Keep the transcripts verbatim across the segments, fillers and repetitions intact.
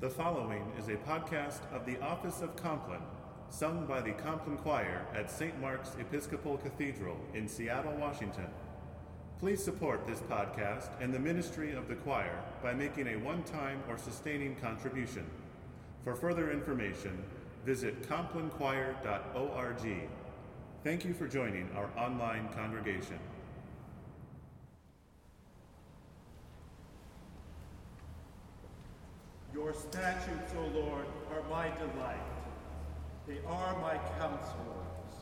The following is a podcast of the Office of Compline, sung by the Compline Choir at Saint Mark's Episcopal Cathedral in Seattle, Washington. Please support this podcast and the ministry of the choir by making a one-time or sustaining contribution. For further information, visit compline choir dot org. Thank you for joining our online congregation. Your statutes, O Lord, are my delight. They are my counselors.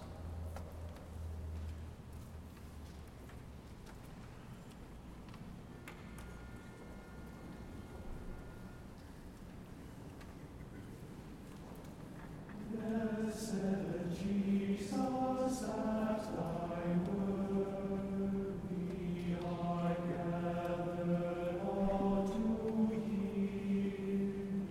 Blessed Jesus, at thy word we are gathered all to hear thee.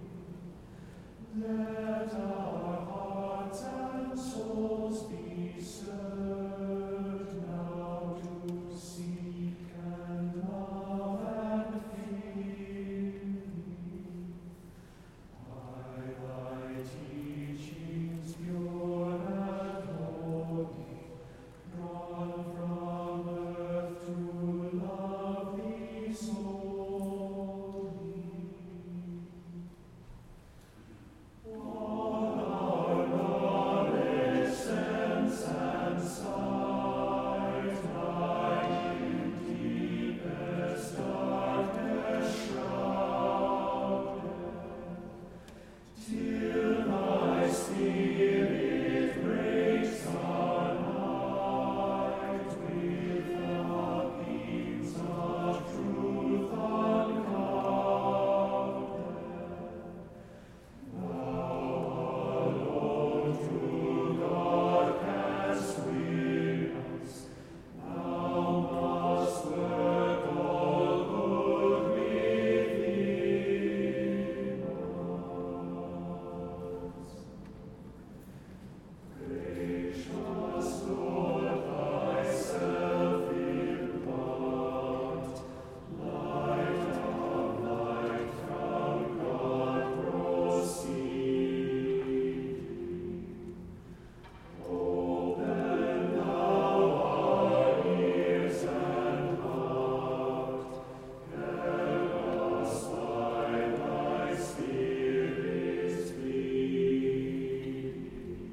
Let our hearts and souls be stirred now to seek and love and fear thee. By thy teachings pure and holy, drawn from earth to love thee solely. All our knowledge, sense, and sight lie in deepest darkness shrouded, till thy Spirit breaks our night with the beams of truth unclouded. Thou alone, true God, canst win us. Thou must work all good within us. Gracious Lord, thyself impart, light of light from God proceeding. Open thou our ears and heart, help us by thy Spirit's leading.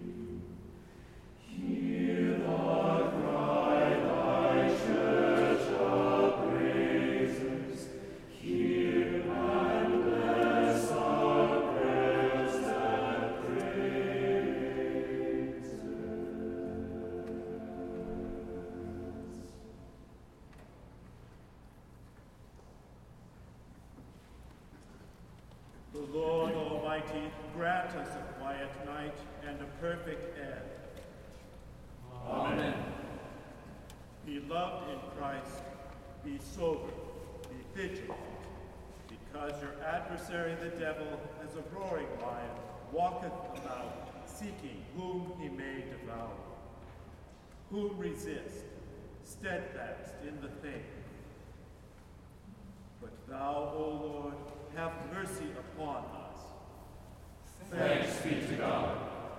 Hear the cry thy church upraises, hear and bless our prayers and praises. The Lord Almighty grant us a quiet night and a perfect end. Amen. Beloved in Christ, be sober, be vigilant, because your adversary the devil, as a roaring lion, walketh about, seeking whom he may devour. Whom resist, steadfast in the faith. But thou, O Lord, have mercy upon us. Thanks be to God.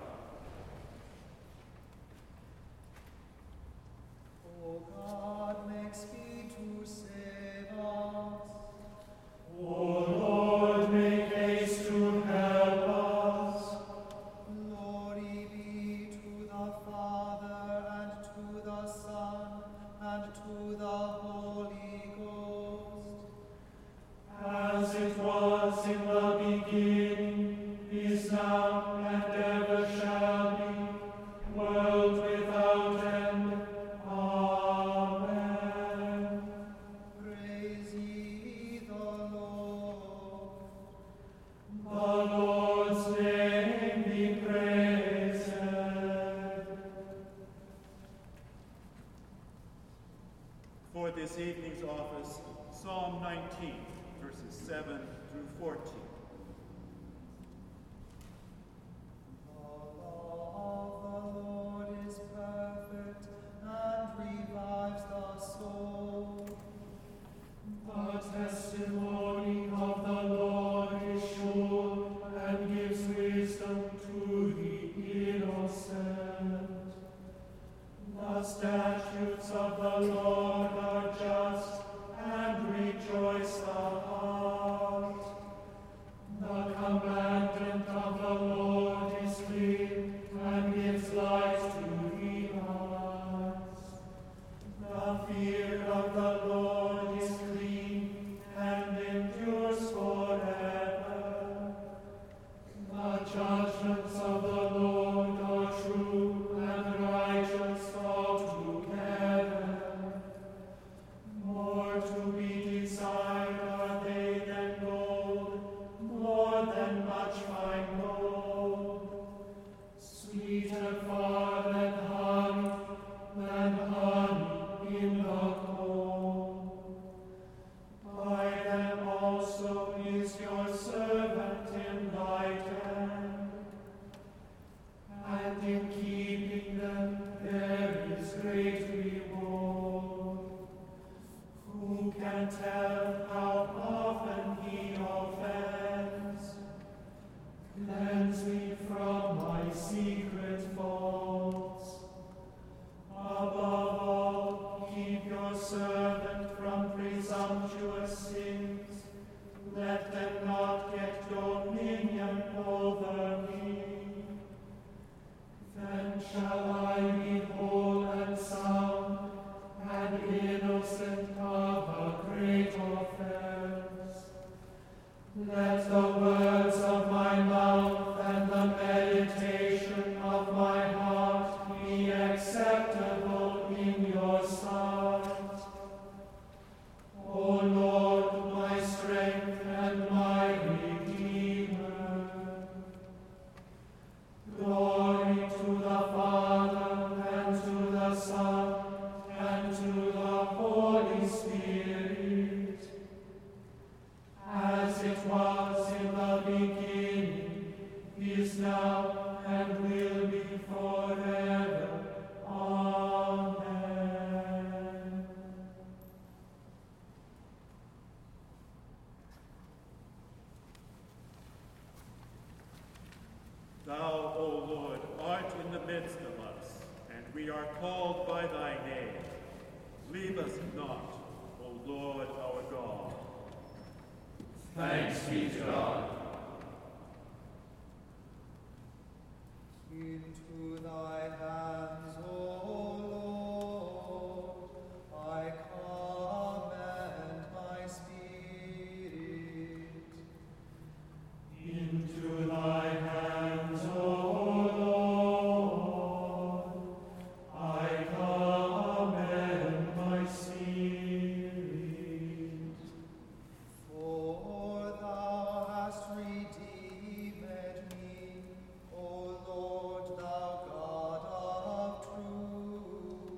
O God, make speed to save us. O Lord, make haste to help us. Glory be to the Father, and to the Son, and to the Holy Ghost. As it was in the beginning, is now, and ever shall be, world without end. Amen. Praise ye the Lord. The Lord's name be praised. For this evening's office, Psalm nineteen, verses seven through fourteen. The law of the Lord is perfect, and revives the soul. The testimony of the Lord is sure. Let the words of my mouth and the meditation of my heart be acceptable in your sight. O Lord, my strength and my Redeemer. Glory to the Father, and to the Son, and to the Holy Spirit, as it was in the beginning, is now, and will be forever. Amen. Thou, O Lord, art in the midst of us, and we are called by thy name. Leave us not, O Lord our God. Thanks be to God. Into thy hands, O Lord, I commend my spirit. Into thy hands, O Lord, I commend my spirit. For thou hast redeemed me, O Lord, thou God of truth.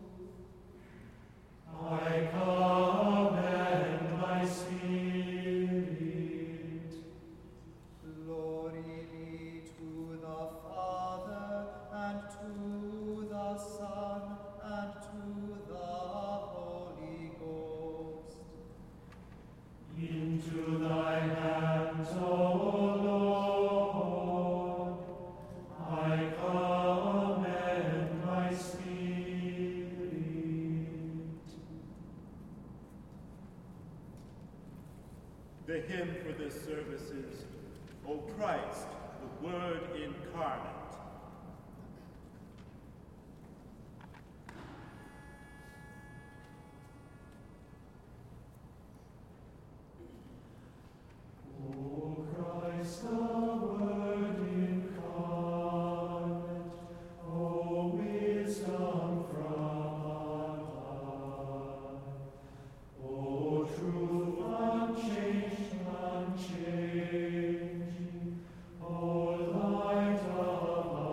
I commend my spirit. Glory be to the Father, and to the Son, and to the Holy Ghost. Into thy hands, O Lord, I commend my spirit. The hymn for this service is, O Christ, the Word incarnate. O Christ, the Word incarnate, O wisdom from on high, O truth unchanged, unchanging, O light of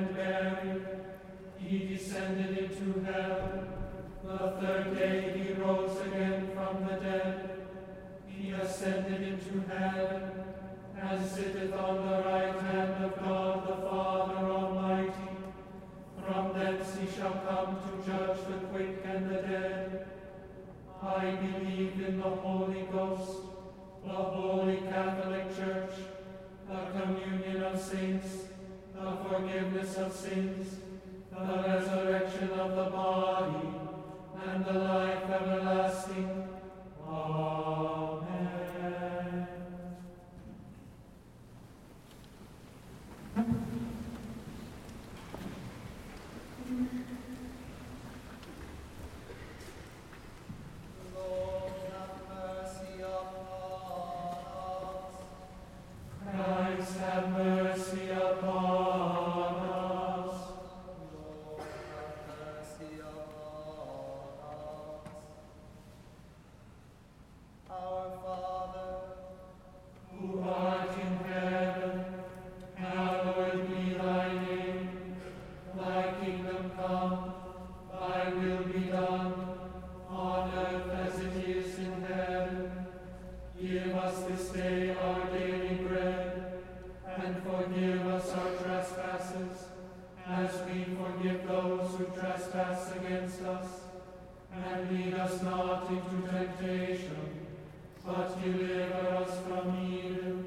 and buried. He descended into hell. The third day he rose again from the dead. He ascended into heaven, and sitteth on the right hand of God the Father Almighty. From thence he shall come to judge the quick and the dead. I believe in the Holy Ghost, the Holy Catholic Church, the communion of saints, the forgiveness of sins, the resurrection of the body, and the life everlasting. Amen. Lord, have mercy upon us. Christ, have mercy upon us. Lord, have mercy upon us. Our Father, Who art in heaven, hallowed be thy name. Thy kingdom come, thy will be done, on earth as it is in heaven. Give us this day our daily bread, and forgive us our trespasses, as we forgive those who trespass against us. And lead us not into temptation, but deliver us from evil.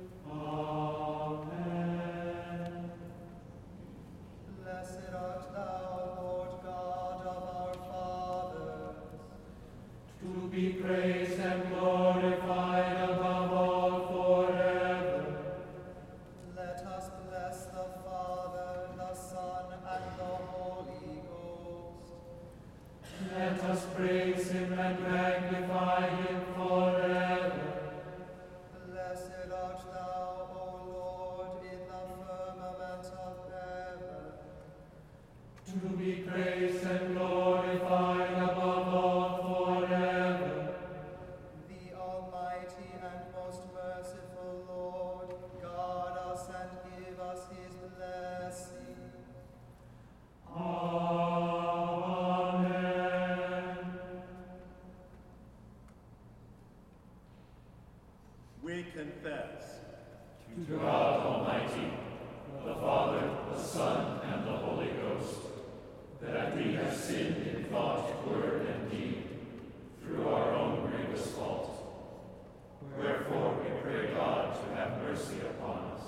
Amen. blessed art thou, Lord God of our fathers. To be praised and glorified above all forever. Let us bless the Father, the Son, and the Holy Ghost. Let us praise him and magnify him forever. Blessed art thou, O Lord, in the firmament of heaven. To be praised and glorified above all forever. The Almighty and most merciful Lord, guard us and give us his blessing. Amen. We confess To God Almighty, the Father, the Son, and the Holy Ghost, that we have sinned in thought, word, and deed, through our own grievous fault. Wherefore we pray God to have mercy upon us.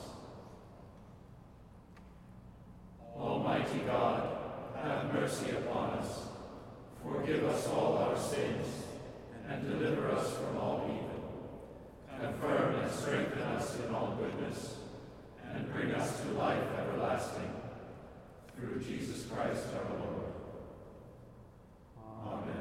Almighty God, have mercy upon us. Forgive us all our sins, and deliver us from all evil. Confirm and strengthen us in all goodness, and bring us to life everlasting. Through Jesus Christ our Lord. Amen.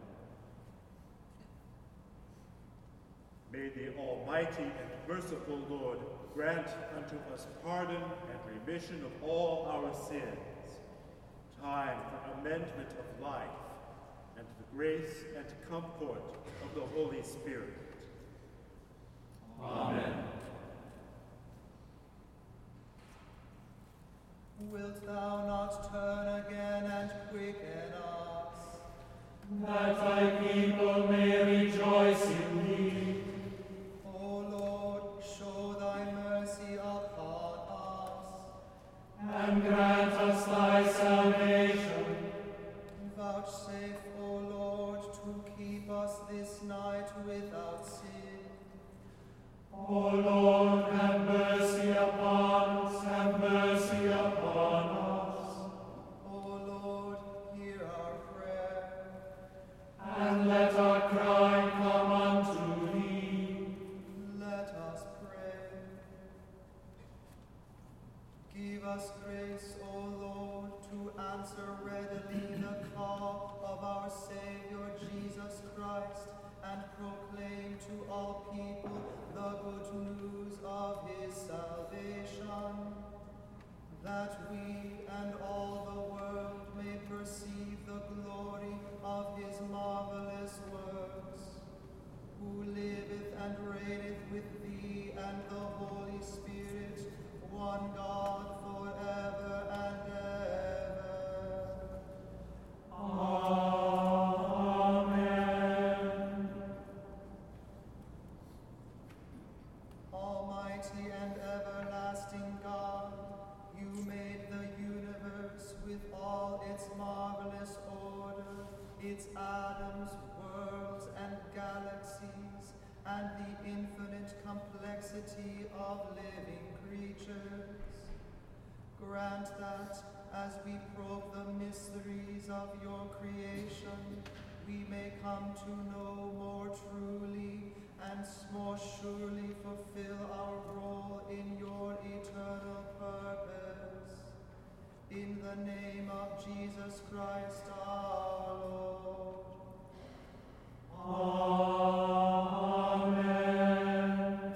May the Almighty and merciful Lord grant unto us pardon and remission of all our sins, time for amendment of life, and the grace and comfort of the Holy Spirit. Amen. Wilt thou not turn again and quicken us? That thy people may rejoice in thee. O Lord, show thy mercy upon us. And grant us thy salvation. Vouchsafe, O Lord, to keep us this night without sin. O Lord, have mercy upon us, have mercy upon us. O Lord, hear our prayer. And let our cry come unto thee. Let us pray. Give us grace, O Lord, to answer readily the call of our Savior Jesus Christ, and proclaim to all people the good news of his salvation, that we and all the world may perceive the glory of his marvelous works, who liveth and reigneth with thee and the Holy Spirit, one God, forever and its marvelous order, its atoms, worlds, and galaxies, and the infinite complexity of living creatures. Grant that, as we probe the mysteries of your creation, we may come to know more truly and more surely fulfill our role in your eternal purpose. In the name of Jesus Christ our Lord. Amen.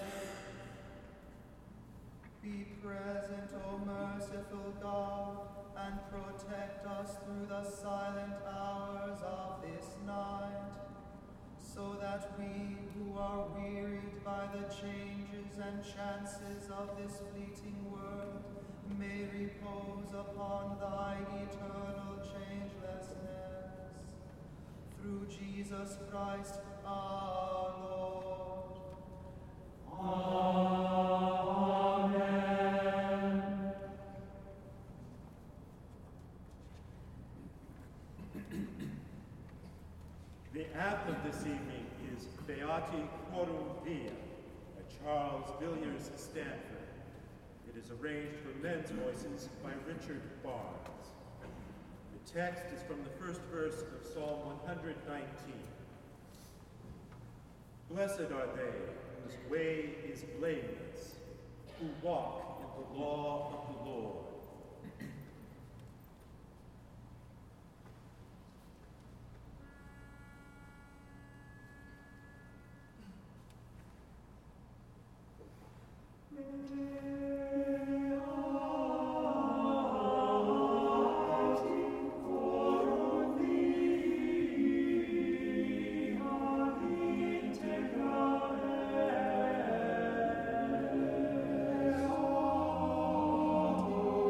Be present, O merciful God, and protect us through the silent hours of this night, so that we who are wearied by the changes and chances of this fleeting world may repose upon thy eternal changelessness. Through Jesus Christ our Lord. Amen. The anthem this evening is Beati Quorum Via, by Charles Villiers Stanford. It is arranged for men's voices by Richard Barnes. The text is from the first verse of Psalm one hundred nineteen. Blessed are they whose way is blameless, who walk in the law of the Lord. Amen.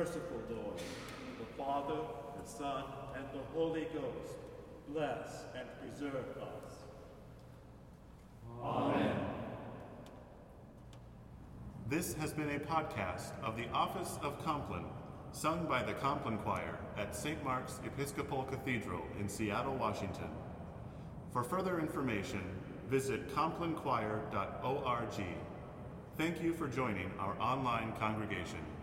merciful Lord, the Father, the Son, and the Holy Ghost, bless and preserve us. Amen. This has been a podcast of the Office of Compline, sung by the Compline Choir at Saint Mark's Episcopal Cathedral in Seattle, Washington. For further information, visit compline choir dot org. Thank you for joining our online congregation.